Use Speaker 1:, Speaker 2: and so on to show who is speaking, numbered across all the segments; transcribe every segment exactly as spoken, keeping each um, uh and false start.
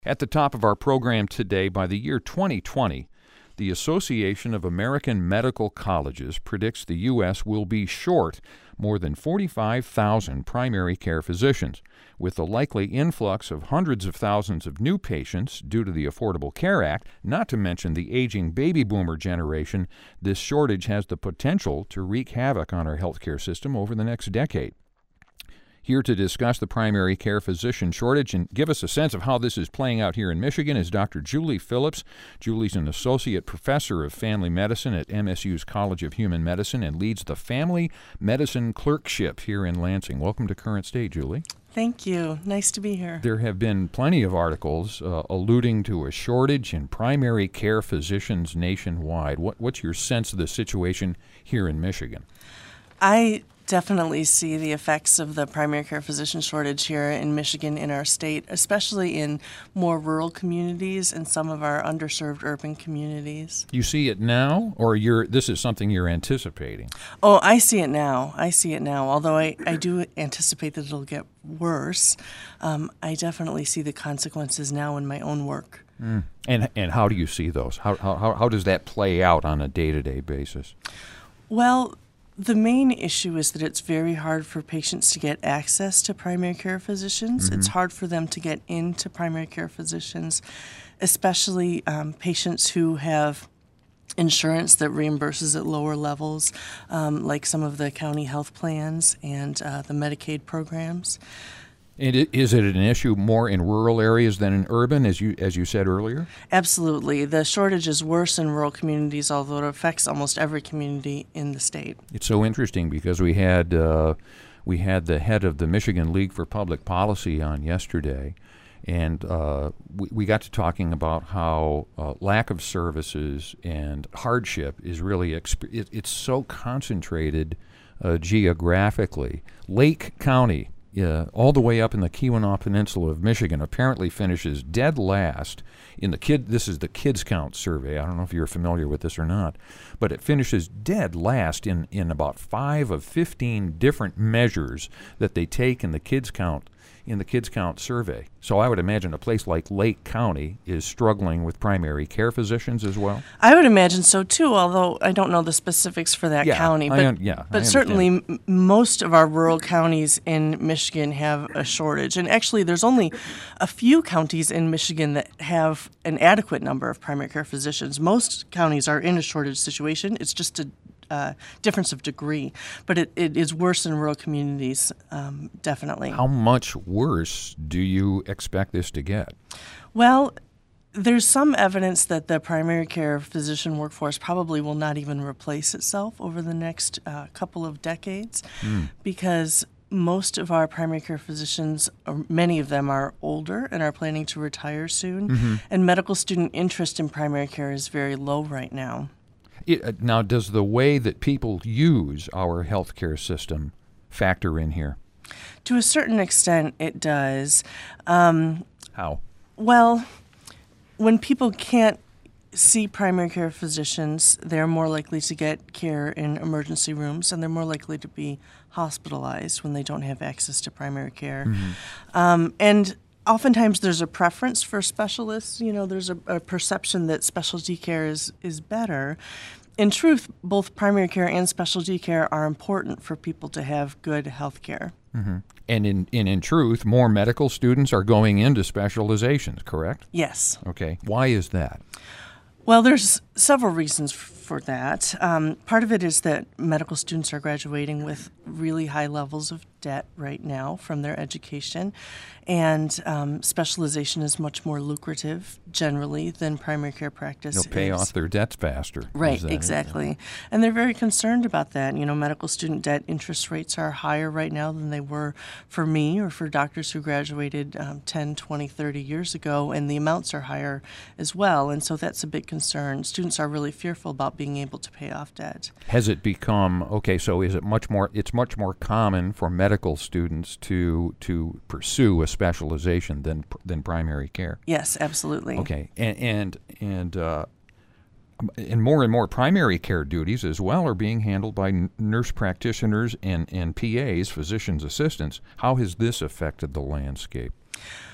Speaker 1: At the top of our program today, by the year twenty twenty, the Association of American Medical Colleges predicts the U S will be short more than forty-five thousand primary care physicians. With the likely influx of hundreds of thousands of new patients due to the Affordable Care Act, not to mention the aging baby boomer generation, this shortage has the potential to wreak havoc on our healthcare system over the next decade. Here to discuss the primary care physician shortage and give us a sense of how this is playing out here in Michigan is Doctor Julie Phillips. Julie's an associate professor of family medicine at M S U's College of Human Medicine and leads the family medicine clerkship here in Lansing. Welcome to Current State, Julie.
Speaker 2: Thank you. Nice to be here.
Speaker 1: There have been plenty of articles uh, alluding to a shortage in primary care physicians nationwide. What, what's your sense of the situation here in Michigan?
Speaker 2: I definitely see the effects of the primary care physician shortage here in Michigan, in our state, especially in more rural communities and some of our underserved urban communities.
Speaker 1: You see it now, or you're this is something you're anticipating?
Speaker 2: Oh, I see it now. I see it now. Although I, I do anticipate that it'll get worse, um, I definitely see the consequences now in my own work.
Speaker 1: Mm. And and how do you see those? How how how does that play out on a day-to-day basis?
Speaker 2: Well, the main issue is that it's very hard for patients to get access to primary care physicians. Mm-hmm. It's hard for them to get into primary care physicians, especially um, patients who have insurance that reimburses at lower levels, um, like some of the county health plans and uh, the Medicaid programs.
Speaker 1: And is it an issue more in rural areas than in urban, as you as you said earlier?
Speaker 2: Absolutely. The shortage is worse in rural communities, although it affects almost every community in the state.
Speaker 1: It's so interesting because we had uh, we had the head of the Michigan League for Public Policy on yesterday, and uh, we, we got to talking about how uh, lack of services and hardship is really exp- it, it's so concentrated uh, geographically. Lake County, Yeah, all the way up in the Keweenaw Peninsula of Michigan, apparently finishes dead last in the kid. This is the Kids Count survey. I don't know if you're familiar with this or not, but it finishes dead last in, in about five of fifteen different measures that they take in the Kids Count in the Kids Count survey. So I would imagine a place like Lake County is struggling with primary care physicians as well.
Speaker 2: I would imagine so too, although I don't know the specifics for that
Speaker 1: yeah,
Speaker 2: county. But,
Speaker 1: I un- yeah,
Speaker 2: but
Speaker 1: I
Speaker 2: certainly m- most of our rural counties in Michigan have a shortage. And actually there's only a few counties in Michigan that have an adequate number of primary care physicians. Most counties are in a shortage situation. It's just a Uh, difference of degree, but it, it is worse in rural communities, um, definitely.
Speaker 1: How much worse do you expect this to get?
Speaker 2: Well, there's some evidence that the primary care physician workforce probably will not even replace itself over the next uh, couple of decades, mm. because most of our primary care physicians, or many of them, are older and are planning to retire soon, mm-hmm. and medical student interest in primary care is very low right now.
Speaker 1: It, now, does the way that people use our healthcare system factor in here?
Speaker 2: To a certain extent, it does. Um,
Speaker 1: How?
Speaker 2: Well, when people can't see primary care physicians, they're more likely to get care in emergency rooms, and they're more likely to be hospitalized when they don't have access to primary care. Mm-hmm. Um, and Oftentimes there's a preference for specialists. You know, there's a, a perception that specialty care is, is better. In truth, both primary care and specialty care are important for people to have good health care.
Speaker 1: Mm-hmm. And in, in, in truth, more medical students are going into specializations, correct?
Speaker 2: Yes.
Speaker 1: Okay. Why is that?
Speaker 2: Well, there's several reasons for that. Um, part of it is that medical students are graduating with really high levels of debt right now from their education, and um, specialization is much more lucrative generally than primary care practice.
Speaker 1: They'll pay
Speaker 2: is.
Speaker 1: off their debts faster.
Speaker 2: Right, exactly. It? And they're very concerned about that. You know, medical student debt interest rates are higher right now than they were for me or for doctors who graduated um, ten, twenty, thirty years ago, and the amounts are higher as well, and so that's a big concern. Students are really fearful about being able to pay off debt.
Speaker 1: Has it become, okay, so is it much more, it's much more common for medical students to to pursue a specialization than than primary care?
Speaker 2: Yes, absolutely.
Speaker 1: Okay, and and and uh, and more and more primary care duties as well are being handled by n- nurse practitioners and and P As, physician's assistants. How has this affected the landscape?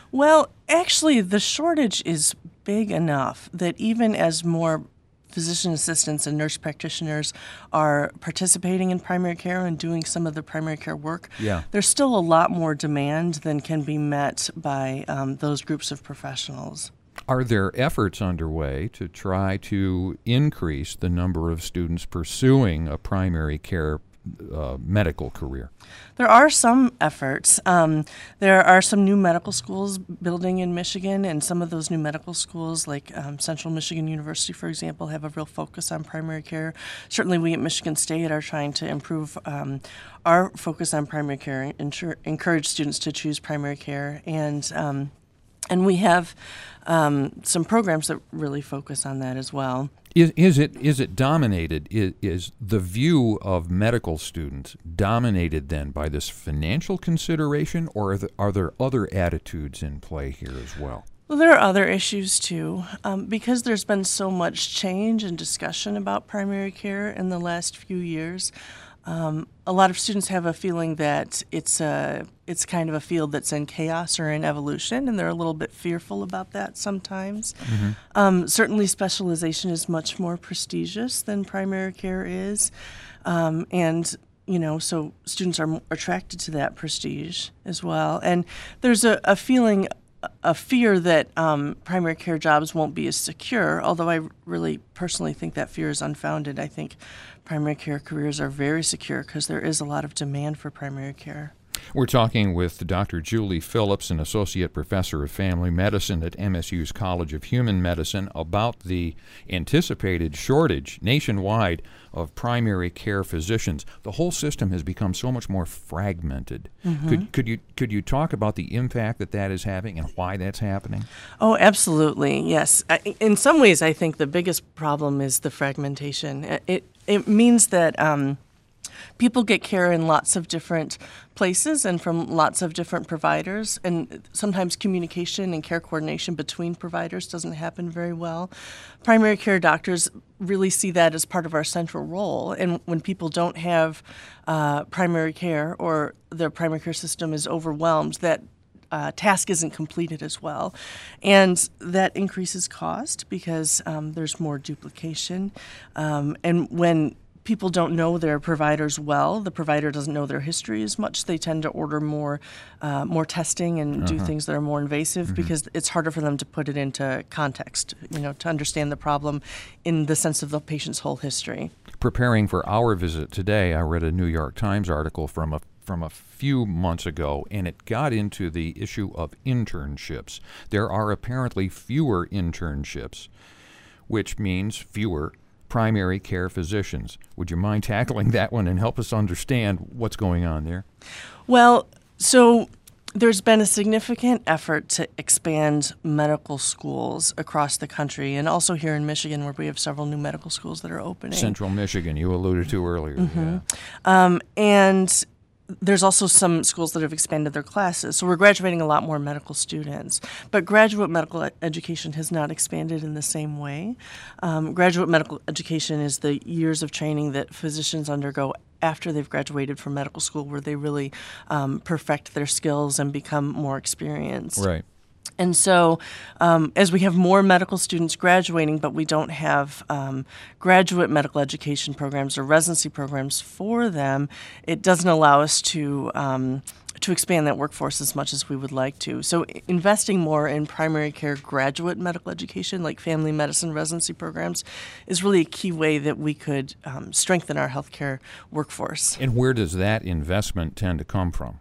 Speaker 2: Well, actually, the shortage is big enough that even as more physician assistants and nurse practitioners are participating in primary care and doing some of the primary care work,
Speaker 1: Yeah.
Speaker 2: there's still a lot more demand than can be met by um, those groups of professionals.
Speaker 1: Are there efforts underway to try to increase the number of students pursuing a primary care uh, medical career?
Speaker 2: There are some efforts. Um, there are some new medical schools building in Michigan, and some of those new medical schools, like um, Central Michigan University, for example, have a real focus on primary care. Certainly, we at Michigan State are trying to improve um, our focus on primary care, ensure, encourage students to choose primary care, and um, and we have um, some programs that really focus on that as well.
Speaker 1: Is, is it is it dominated? Is, is the view of medical students dominated then by this financial consideration, or are, the, are there other attitudes in play here as well?
Speaker 2: Well, there are other issues too. Um, because there's been so much change and discussion about primary care in the last few years, um, a lot of students have a feeling that it's a it's kind of a field that's in chaos or in evolution, and they're a little bit fearful about that sometimes. Mm-hmm. Um, certainly, specialization is much more prestigious than primary care is, um, and you know, so students are attracted to that prestige as well. And there's a, a feeling. a fear that um, primary care jobs won't be as secure, although I really personally think that fear is unfounded. I think primary care careers are very secure because there is a lot of demand for primary care.
Speaker 1: We're talking with Doctor Julie Phillips, an associate professor of family medicine at M S U's College of Human Medicine, about the anticipated shortage nationwide of primary care physicians. The whole system has become so much more fragmented. Mm-hmm. Could could you could you talk about the impact that that is having and why that's happening?
Speaker 2: Oh, absolutely, yes. I, in some ways, I think the biggest problem is the fragmentation. It it means that um, people get care in lots of different places and from lots of different providers, and sometimes communication and care coordination between providers doesn't happen very well. Primary care doctors really see that as part of our central role, and when people don't have uh, primary care or their primary care system is overwhelmed, that Uh, task isn't completed as well. And that increases cost because um, there's more duplication. Um, and when people don't know their providers well, the provider doesn't know their history as much, they tend to order more uh, more testing and uh-huh. do things that are more invasive mm-hmm. because it's harder for them to put it into context, you know, to understand the problem in the sense of the patient's whole history.
Speaker 1: Preparing for our visit today, I read a New York Times article from a from a few months ago, and it got into the issue of internships. There are apparently fewer internships, which means fewer primary care physicians. Would you mind tackling that one and help us understand what's going on there?
Speaker 2: Well, so there's been a significant effort to expand medical schools across the country, and also here in Michigan, where we have several new medical schools that are opening.
Speaker 1: Central Michigan, you alluded to earlier.
Speaker 2: Mm-hmm.
Speaker 1: Yeah.
Speaker 2: Um, and there's also some schools that have expanded their classes. So we're graduating a lot more medical students. But graduate medical ed- education has not expanded in the same way. Um, graduate medical education is the years of training that physicians undergo after they've graduated from medical school, where they really um, perfect their skills and become more experienced.
Speaker 1: Right.
Speaker 2: And so um, as we have more medical students graduating, but we don't have um, graduate medical education programs or residency programs for them, it doesn't allow us to um, to expand that workforce as much as we would like to. So investing more in primary care graduate medical education, like family medicine residency programs, is really a key way that we could um, strengthen our healthcare workforce.
Speaker 1: And where does that investment tend to come from?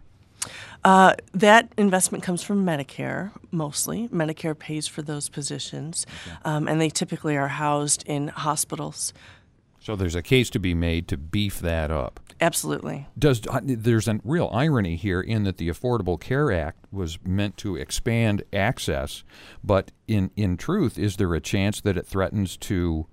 Speaker 2: Uh, that investment comes from Medicare, mostly. Medicare pays for those positions, okay. um, and they typically are housed in hospitals.
Speaker 1: So there's a case to be made to beef that up.
Speaker 2: Absolutely.
Speaker 1: Does uh, there's a real irony here in that the Affordable Care Act was meant to expand access, but in, in truth, is there a chance that it threatens to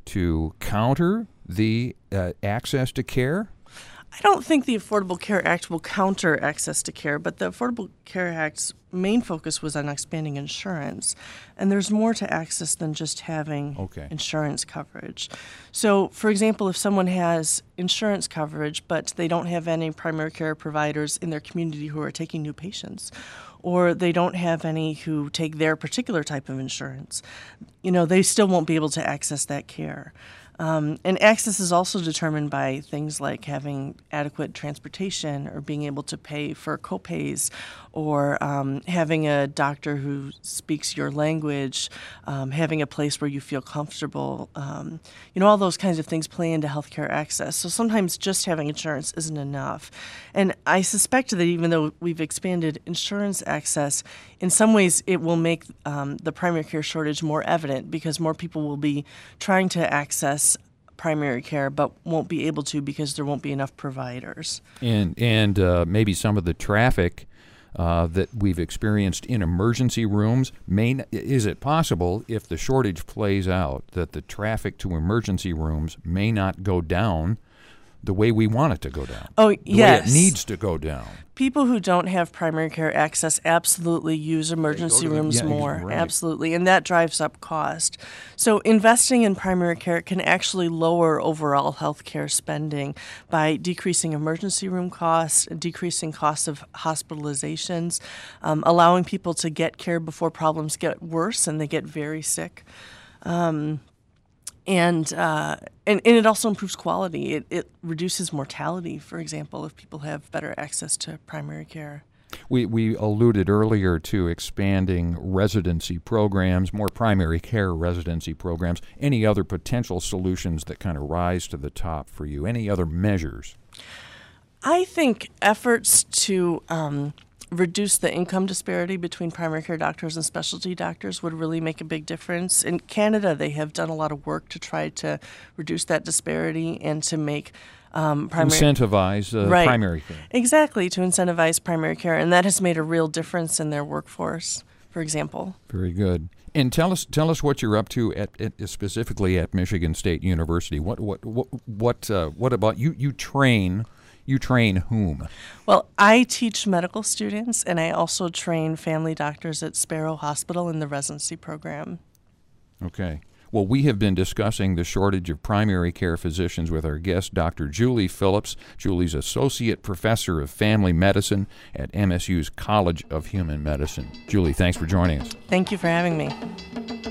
Speaker 1: to counter the uh, access to care?
Speaker 2: I don't think the Affordable Care Act will counter access to care, but the Affordable Care Act's main focus was on expanding insurance. And there's more to access than just having
Speaker 1: okay.
Speaker 2: insurance coverage. So, for example, if someone has insurance coverage, but they don't have any primary care providers in their community who are taking new patients, or they don't have any who take their particular type of insurance, you know, they still won't be able to access that care. Um, and access is also determined by things like having adequate transportation or being able to pay for copays or um, having a doctor who speaks your language, um, having a place where you feel comfortable. Um, you know, all those kinds of things play into healthcare access. So sometimes just having insurance isn't enough. And I suspect that even though we've expanded insurance access, in some ways it will make um, the primary care shortage more evident because more people will be trying to access primary care but won't be able to because there won't be enough providers.
Speaker 1: And and uh, maybe some of the traffic uh, that we've experienced in emergency rooms, may n- is it possible, if the shortage plays out, that the traffic to emergency rooms may not go down the way we want it to go down?
Speaker 2: Oh,
Speaker 1: the
Speaker 2: yes.
Speaker 1: way it needs to go down.
Speaker 2: People who don't have primary care access absolutely use emergency
Speaker 1: the-
Speaker 2: rooms
Speaker 1: yeah,
Speaker 2: more.
Speaker 1: right.
Speaker 2: Absolutely. And that drives up cost. So investing in primary care can actually lower overall health care spending by decreasing emergency room costs, decreasing costs of hospitalizations, um, allowing people to get care before problems get worse and they get very sick. Um, And, uh, and and it also improves quality. It, it reduces mortality, for example, if people have better access to primary care.
Speaker 1: We we alluded earlier to expanding residency programs, more primary care residency programs. Any other potential solutions that kind of rise to the top for you? Any other measures?
Speaker 2: I think efforts to um, reduce the income disparity between primary care doctors and specialty doctors would really make a big difference. In Canada, they have done a lot of work to try to reduce that disparity and to make um, primary
Speaker 1: Incentivize uh,
Speaker 2: Right.
Speaker 1: primary care.
Speaker 2: Exactly, to incentivize primary care, and that has made a real difference in their workforce, for example.
Speaker 1: Very good. And tell us tell us what you're up to at, at specifically at Michigan State University. What what what what uh, what about you? You train. You train whom?
Speaker 2: Well, I teach medical students, and I also train family doctors at Sparrow Hospital in the residency program.
Speaker 1: Okay. Well, we have been discussing the shortage of primary care physicians with our guest, Doctor Julie Phillips. Julie's Associate Professor of Family Medicine at M S U's College of Human Medicine. Julie, thanks for joining us.
Speaker 2: Thank you for having me.